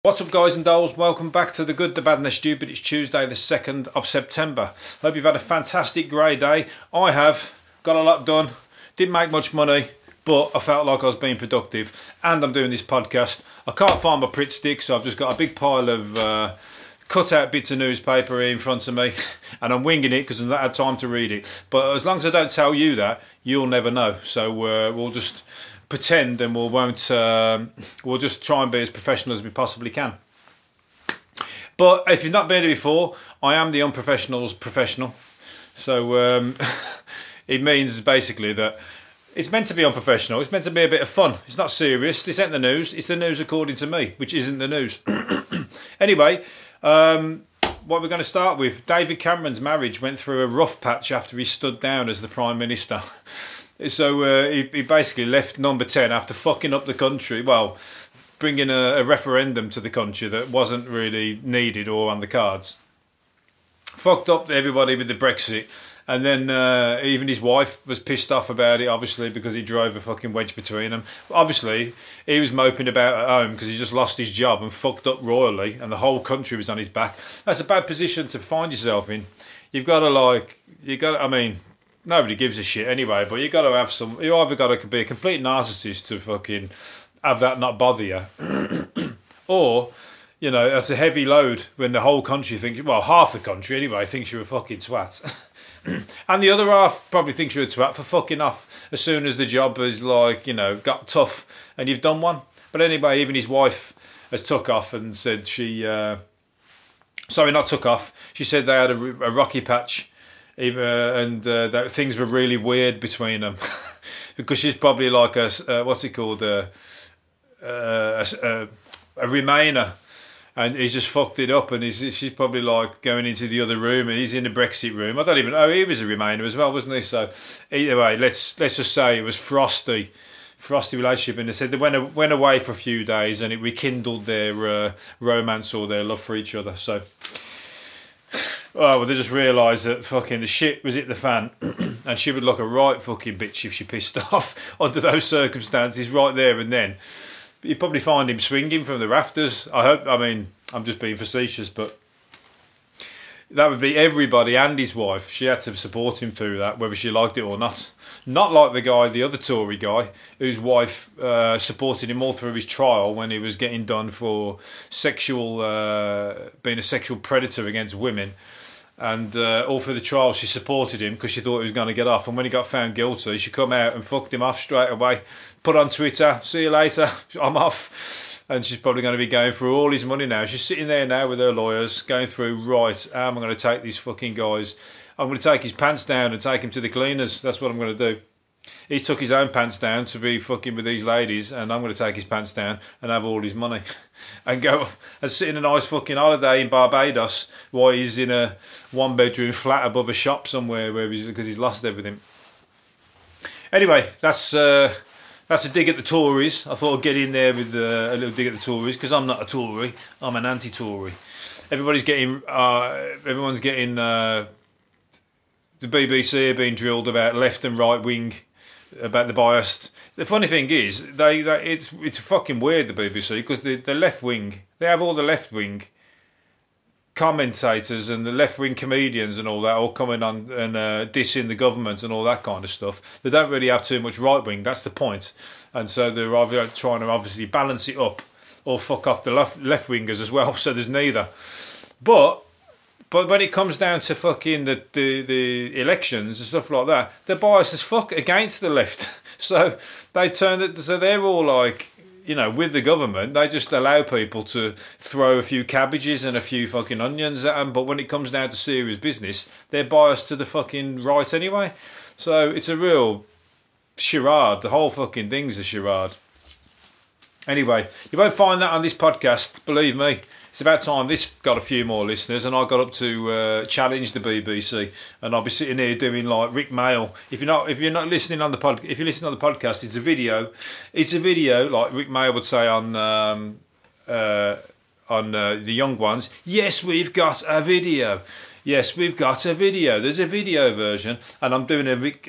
What's up, guys and dolls? Welcome back to The Good, The Bad and The Stupid. It's Tuesday the 2nd of September. Hope you've had a fantastic grey day. I have. Got a lot done. Didn't make much money, but I felt like I was being productive. And I'm doing this podcast. I can't find my Pritt stick, so I've just got a big pile of cut out bits of newspaper here in front of me. And I'm winging it because I've not had time to read it. But as long as I don't tell you that, you'll never know. So we'll just pretend and we'll just try and be as professional as we possibly can. But if you've not been here before, I am the unprofessional's professional. So it means basically that it's meant to be unprofessional. It's meant to be a bit of fun. It's not serious. This ain't the news. It's the news according to me, which isn't the news. Anyway, what we're going to start with, David Cameron's marriage went through a rough patch after he stood down as the Prime Minister. So he basically left number 10 after fucking up the country, well, bringing a referendum to the country that wasn't really needed or on the cards. Fucked up everybody with the Brexit, and then even his wife was pissed off about it, obviously, because he drove a fucking wedge between them. Obviously, he was moping about at home because he just lost his job and fucked up royally, and the whole country was on his back. That's a bad position to find yourself in. You've got to, nobody gives a shit anyway, but you got to have some. You either got to be a complete narcissist to fucking have that not bother you, or that's a heavy load when the whole country thinks, well, half the country anyway thinks you're a fucking twat, and the other half probably thinks you're a twat for fucking off as soon as the job is got tough and you've done one. But anyway, even his wife has took off and said not took off. She said they had a rocky patch. That things were really weird between them because she's probably like a Remainer, and he's just fucked it up, and she's probably like going into the other room, and he's in the Brexit room. I don't even know, he was a Remainer as well, wasn't he? So either way, let's just say it was frosty relationship, and they said they went away for a few days and it rekindled their romance or their love for each other. So well, they just realised that fucking the shit was hit the fan, and she would look a right fucking bitch if she pissed off under those circumstances right there and then. You'd probably find him swinging from the rafters. I'm just being facetious, but that would be everybody and his wife. She had to support him through that, whether she liked it or not. Not like the other Tory guy, whose wife supported him all through his trial when he was getting done for being a sexual predator against women. And all through the trial, she supported him because she thought he was going to get off. And when he got found guilty, she come out and fucked him off straight away. Put on Twitter, see you later, I'm off. And she's probably going to be going through all his money now. She's sitting there now with her lawyers, going through, right, how am I going to take these fucking guys? I'm going to take his pants down and take him to the cleaners. That's what I'm going to do. He took his own pants down to be fucking with these ladies, and I'm going to take his pants down and have all his money and go and sit in a nice fucking holiday in Barbados while he's in a one-bedroom flat above a shop somewhere because he's lost everything. Anyway, that's a dig at the Tories. I thought I'd get in there with a little dig at the Tories because I'm not a Tory. I'm an anti-Tory. Everyone's getting the BBC are being drilled about left and right wing, about the biased. The funny thing is, it's fucking weird, the BBC, because the left wing, they have all the left wing commentators and the left wing comedians and all that all coming on and dissing the government and all that kind of stuff. They don't really have too much right wing. That's the point, and so they're either trying to obviously balance it up or fuck off the left wingers as well. So there's neither, but when it comes down to fucking the elections and stuff like that, they're biased as fuck against the left. So they turn it. So they're all like, with the government, they just allow people to throw a few cabbages and a few fucking onions at them. But when it comes down to serious business, they're biased to the fucking right anyway. So it's a real charade. The whole fucking thing's a charade. Anyway, you won't find that on this podcast, believe me. It's about time this got a few more listeners, and I got up to challenge the BBC, and I'll be sitting here doing like Rick Mail. If you're not listening on the if you're listening on the podcast, it's a video. It's a video like Rick Mail would say on the young ones. Yes, we've got a video. Yes, we've got a video. There's a video version, and I'm doing a Rick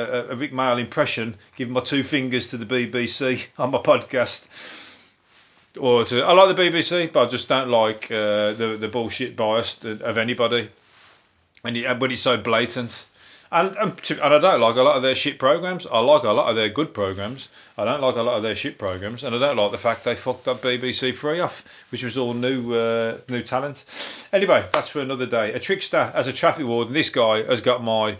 Mail impression, giving my two fingers to the BBC on my podcast. I like the BBC, but I just don't like the bullshit bias of anybody, when it's so blatant. And I don't like a lot of their shit programs. I like a lot of their good programs. I don't like a lot of their shit programs, and I don't like the fact they fucked up BBC Three off, which was all new talent. Anyway, that's for another day. A trickster as a traffic warden. This guy has got my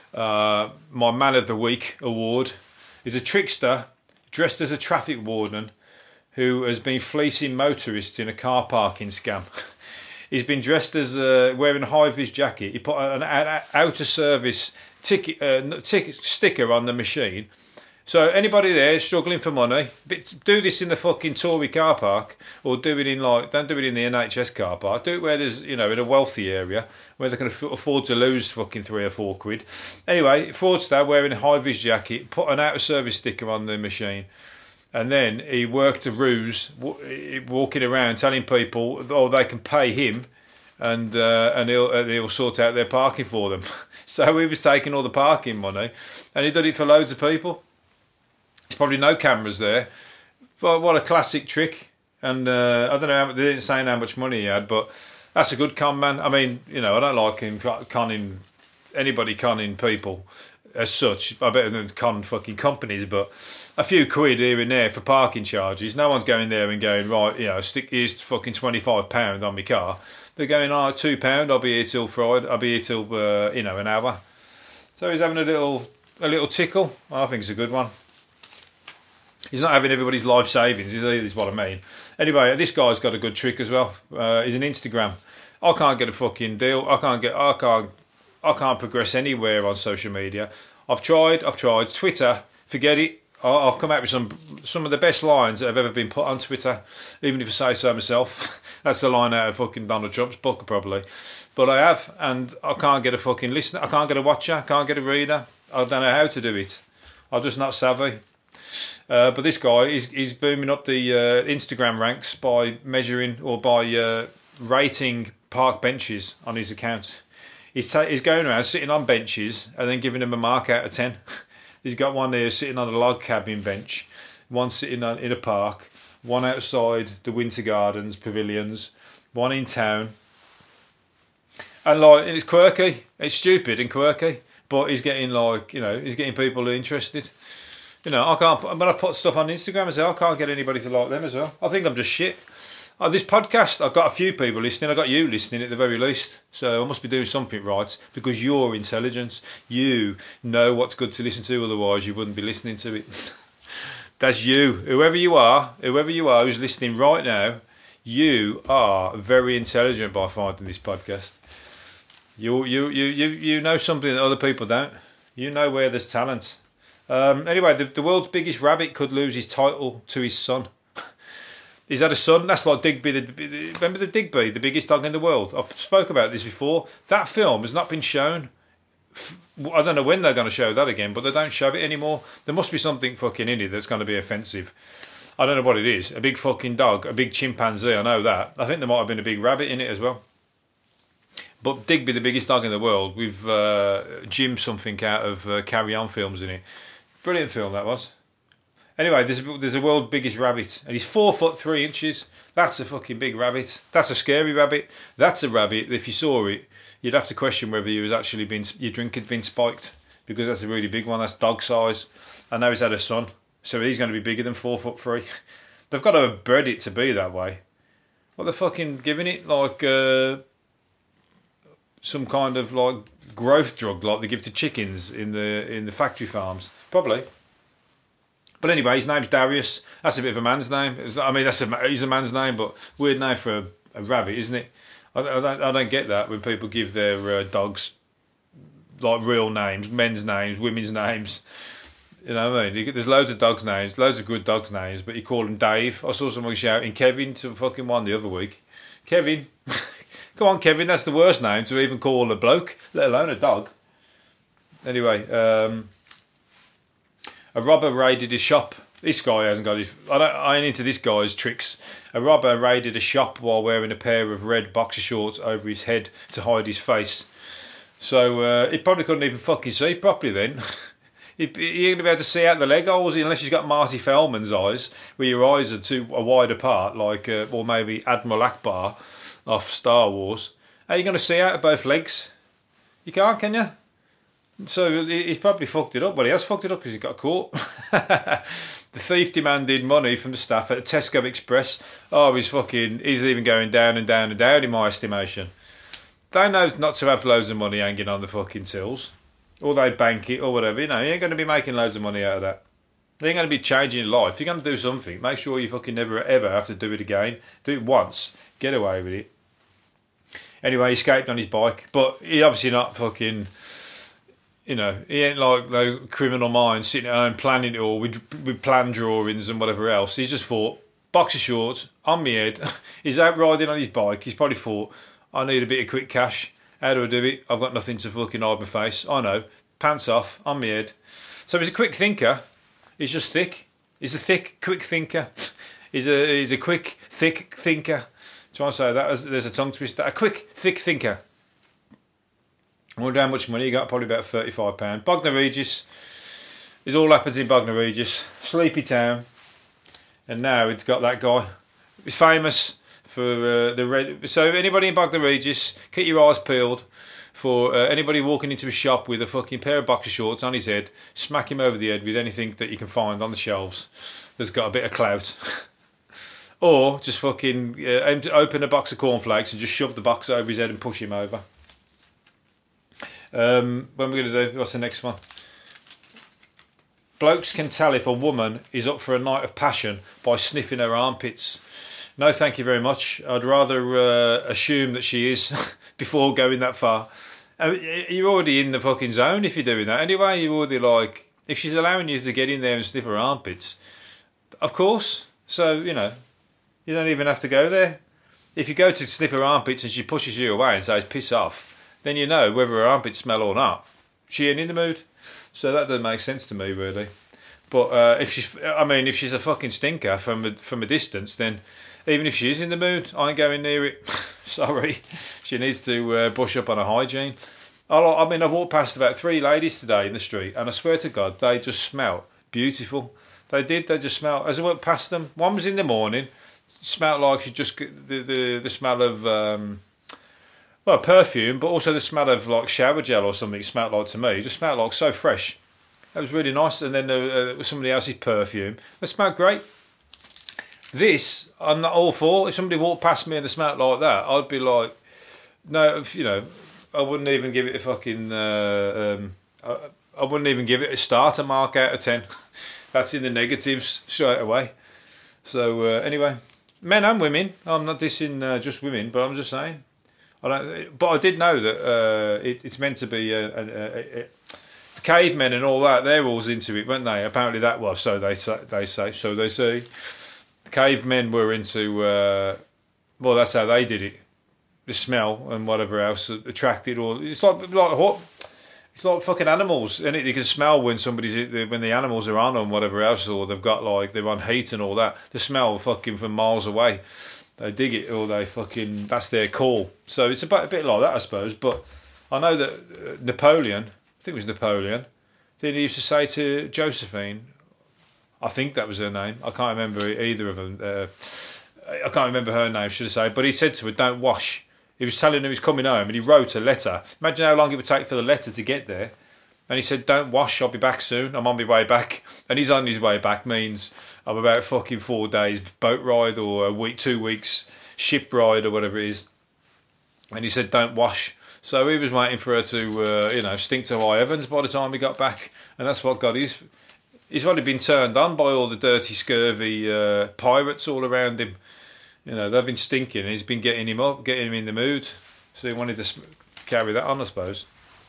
Man of the Week award. He's a trickster dressed as a traffic warden who has been fleecing motorists in a car parking scam. He's been dressed as wearing a high-vis jacket. He put an out-of-service ticket sticker on the machine. So anybody there struggling for money, do this in the fucking Tory car park, or do it in don't do it in the NHS car park. Do it where there's, in a wealthy area where they can afford to lose fucking £3 or £4. Anyway, fraudster wearing a high-vis jacket, put an out-of-service sticker on the machine. And then he worked a ruse, walking around telling people, they can pay him, and he'll sort out their parking for them. So he was taking all the parking money, and he did it for loads of people. There's probably no cameras there, but what a classic trick. And I don't know, they didn't say how much money he had, but that's a good con man. I mean, I don't like him conning people as such. I better than con fucking companies, but a few quid here and there for parking charges. No one's going there and going, right, here's fucking £25 on my car. They're going, £2, I'll be here till Friday, I'll be here till, an hour. So he's having a little tickle. I think it's a good one. He's not having everybody's life savings, is what I mean. Anyway, this guy's got a good trick as well. He's an Instagram. I can't get a fucking deal. I can't progress anywhere on social media. I've tried. Twitter, forget it. I've come out with some of the best lines that have ever been put on Twitter, even if I say so myself. That's the line out of fucking Donald Trump's book, probably. But I have, and I can't get a fucking listener. I can't get a watcher. I can't get a reader. I don't know how to do it. I'm just not savvy. But this guy is booming up the Instagram ranks by measuring or by rating park benches on his account. He's going around sitting on benches and then giving them a mark out of 10. He's got one there sitting on a log cabin bench, one sitting in a park, one outside the Winter Gardens pavilions, one in town. And it's quirky. It's stupid and quirky, but he's getting he's getting people interested. I can't. When I put stuff on Instagram as well, I can't get anybody to like them as well. I think I'm just shit. This podcast, I've got a few people listening. I've got you listening at the very least. So I must be doing something right, because you're intelligent. You know what's good to listen to, otherwise you wouldn't be listening to it. That's you. Whoever you are who's listening right now, you are very intelligent by finding this podcast. You know something that other people don't. You know where there's talent. Anyway, the world's biggest rabbit could lose his title to his son. He's had a son. That's like Digby. Remember the Digby, the biggest dog in the world? I've spoke about this before. That film has not been shown. I don't know when they're going to show that again, but they don't show it anymore. There must be something fucking in it that's going to be offensive. I don't know what it is. A big fucking dog, a big chimpanzee, I know that. I think there might have been a big rabbit in it as well. But Digby, the biggest dog in the world, with Jim something out of Carry On films in it. Brilliant film that was. Anyway, there's a world's biggest rabbit, and he's 4'3". That's a fucking big rabbit. That's a scary rabbit. That's a rabbit. If you saw it, you'd have to question whether your drink had been spiked, because that's a really big one. That's dog size. I know he's had a son, so he's going to be bigger than 4'3". They've got to have bred it to be that way. What, they're fucking giving it some kind of growth drug like they give to chickens in the factory farms, probably. But anyway, his name's Darius. That's a bit of a man's name. I mean, he's a man's name, but weird name for a rabbit, isn't it? I don't get that when people give their dogs real names, men's names, women's names. You know what I mean? There's loads of dogs' names, loads of good dogs' names, but you call them Dave. I saw someone shouting Kevin to fucking one the other week. Kevin. Come on, Kevin, that's the worst name to even call a bloke, let alone a dog. Anyway, a robber raided a shop. This guy hasn't got his... I ain't into this guy's tricks. A robber raided a shop while wearing a pair of red boxer shorts over his head to hide his face. So he probably couldn't even fucking see properly then. You're going to be able to see out the leg holes unless you've got Marty Feldman's eyes, where your eyes are wide apart, like, or maybe Admiral Akbar off Star Wars. How are you going to see out of both legs? You can't, can you? So he's probably fucked it up. Well, he has fucked it up because he got caught. The thief demanded money from the staff at Tesco Express. Oh, he's even going down and down and down in my estimation. They know not to have loads of money hanging on the fucking tills. Or they bank it or whatever. You ain't going to be making loads of money out of that. They ain't going to be changing your life. If you're going to do something, make sure you fucking never ever have to do it again. Do it once. Get away with it. Anyway, he escaped on his bike. But he obviously not fucking... he ain't like no criminal mind sitting at home planning it all with plan drawings and whatever else. He's just thought, boxer shorts, on my head. He's out riding on his bike. He's probably thought, I need a bit of quick cash. How do I do it? I've got nothing to fucking hide my face. I know. Pants off, on my head. So he's a quick thinker. He's just thick. He's a thick, quick thinker. He's a quick, thick thinker. Try and say that. There's a tongue twister. A quick, thick thinker. I wonder how much money he got, probably about £35. Bognor Regis. It all happens in Bognor Regis. Sleepy town. And now it's got that guy. He's famous for the red... So anybody in Bognor Regis, keep your eyes peeled for anybody walking into a shop with a fucking pair of boxer shorts on his head, smack him over the head with anything that you can find on the shelves that's got a bit of clout. Or just fucking open a box of cornflakes and just shove the box over his head and push him over. What are we going to do? What's the next one? Blokes can tell if a woman is up for a night of passion by sniffing her armpits. No, thank you very much. I'd rather assume that she is before going that far. You're already in the fucking zone if you're doing that. Anyway, you're already like... If she's allowing you to get in there and sniff her armpits, of course. So, you don't even have to go there. If you go to sniff her armpits and she pushes you away and says, piss off, then you know whether her armpits smell or not. She ain't in the mood. So that doesn't make sense to me, really. But if she's a fucking stinker from a distance, then even if she is in the mood, I ain't going near it. Sorry. She needs to brush up on her hygiene. I've walked past about 3 ladies today in the street, and I swear to God, they just smell beautiful. They just smell... As I went past them, one was in the morning, smelled like she just... The smell of... perfume, but also the smell of like shower gel or something it smelled like to me. It just smelled like so fresh. That was really nice. And then there was somebody else's perfume. It smelled great. This, I'm not all for. If somebody walked past me and they smelled like that, I'd be like, no, I wouldn't even give it a fucking, I wouldn't even give it a starter mark out of 10. That's in the negatives straight away. So anyway, men and women, I'm not dissing just women, but I'm just saying. But I did know that it's meant to be cavemen and all that. They're all into it, weren't they? Apparently that was, so they say. So they say. The cavemen were into. Well, that's how they did it. The smell and whatever else attracted. Or it's like fucking animals, and you can smell when when the animals are on and whatever else, or they've got like they're on heat and all that. The smell fucking from miles away. They dig it, or they fucking... That's their call. So it's a bit like that, I suppose. But I know that Napoleon... I think it was Napoleon. Didn't he used to say to Josephine... I think that was her name. I can't remember either of them. I can't remember her name, should I say. But he said to her, don't wash. He was telling her he's coming home, and he wrote a letter. Imagine how long it would take for the letter to get there. And he said, don't wash, I'll be back soon. I'm on my way back. And he's on his way back means I'm about fucking 4 days boat ride or a week, 2 weeks ship ride or whatever it is. And he said, don't wash. So he was waiting for her to, stink to high heavens by the time he got back. And that's what got his... He's already been turned on by all the dirty, scurvy pirates all around him. They've been stinking. And he's been getting him up, getting him in the mood. So he wanted to carry that on, I suppose.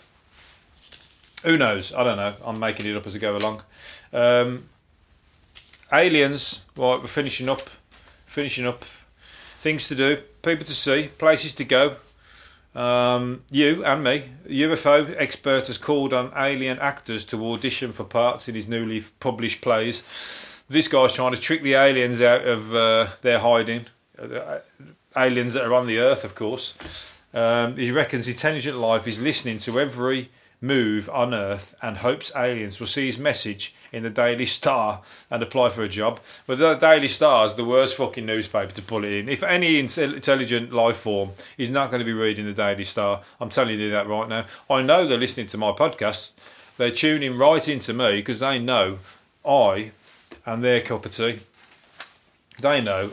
Who knows? I don't know. I'm making it up as I go along. Aliens. Right, we're finishing up. Things to do, people to see, places to go. You and me. UFO expert has called on alien actors to audition for parts in his newly published plays. This guy's trying to trick the aliens out of their hiding. Aliens that are on the Earth, of course. He reckons intelligent life is listening to every move on Earth and hopes aliens will see his message in the Daily Star and apply for a job. But the Daily Star is the worst fucking newspaper to pull it in. If any intelligent life form is not going to be reading the Daily Star, I'm telling you that right now. I know they're listening to my podcast. They're tuning right into me because they know I am their cup of tea. They know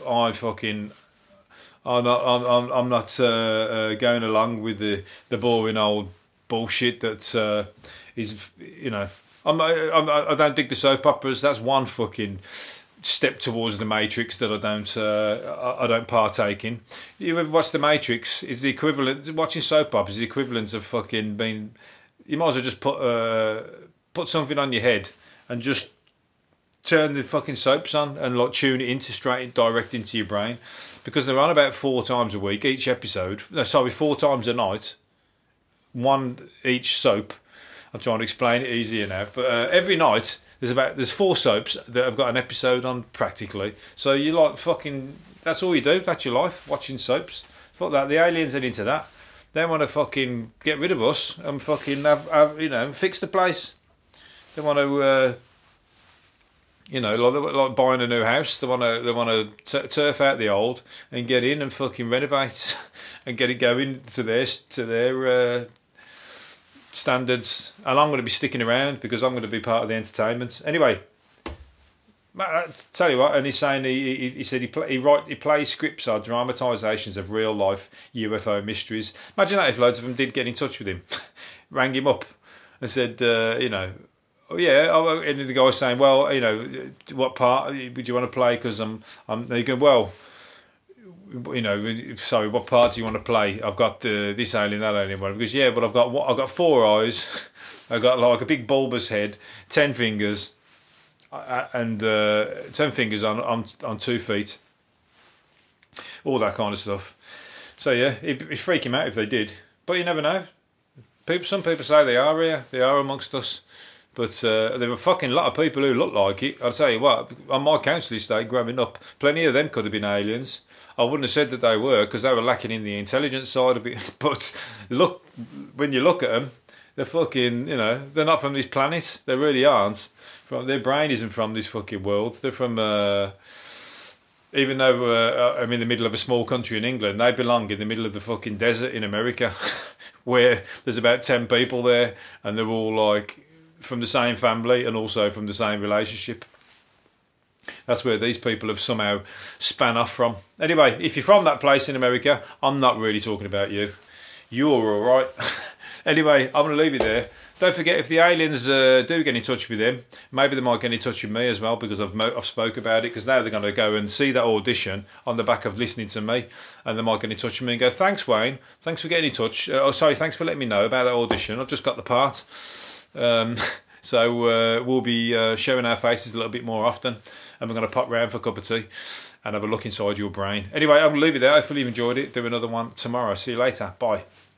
I'm not going along with the boring old bullshit that is, you know. I don't dig the soap operas. That's one fucking step towards the Matrix that I don't partake in. You ever watch the Matrix? It's the equivalent. Watching soap operas is the equivalent of fucking being. You might as well just put something on your head and just turn the fucking soaps on and like tune it into straight direct into your brain, because they're on about 4 times a week each episode. No, sorry, 4 times a night, one each soap. I'm trying to explain it easier now, but every night there's 4 soaps that have got an episode on practically. So you like fucking, that's all you do. That's your life, watching soaps. Fuck that. The aliens are into that. They want to fucking get rid of us and fucking have fix the place. They want to. Like buying a new house, they want to turf out the old and get in and fucking renovate and get it going to their standards. And I'm going to be sticking around because I'm going to be part of the entertainment. Anyway, I tell you what, and he's saying he said he plays scripts or dramatisations of real life UFO mysteries. Imagine that if loads of them did get in touch with him, rang him up and said, oh yeah, and the guy was saying, well, what part would you want to play? Because they go, well, sorry, what part do you want to play? I've got this alien, that alien, whatever. Because yeah, but I've got 4 eyes, I've got like a big bulbous head, 10 fingers, and 10 fingers on 2 feet, all that kind of stuff. So yeah, it'd freak him out if they did, but you never know. Some people say they are amongst us. But there were fucking lot of people who looked like it. I'll tell you what, on my council estate growing up, plenty of them could have been aliens. I wouldn't have said that they were because they were lacking in the intelligence side of it. But look, when you look at them, they're fucking, they're not from this planet. They really aren't. Their brain isn't from this fucking world. They're from, even though I'm in the middle of a small country in England, they belong in the middle of the fucking desert in America where there's about 10 people there and they're all like from the same family and also from the same relationship. That's where these people have somehow span off from. Anyway, if you're from that place in America, I'm not really talking about you. You're all right. Anyway, I'm going to leave it there. Don't forget, if the aliens do get in touch with them, maybe they might get in touch with me as well, because I've spoke about it, because now they're going to go and see that audition on the back of listening to me, and they might get in touch with me and go, thanks Wayne, thanks for getting in touch. Thanks for letting me know about that audition. I've just got the part. So we'll be showing our faces a little bit more often, and we're going to pop round for a cup of tea and have a look inside your brain. Anyway, I'll leave it there. Hopefully you've enjoyed it. Do another one tomorrow. See you later. Bye.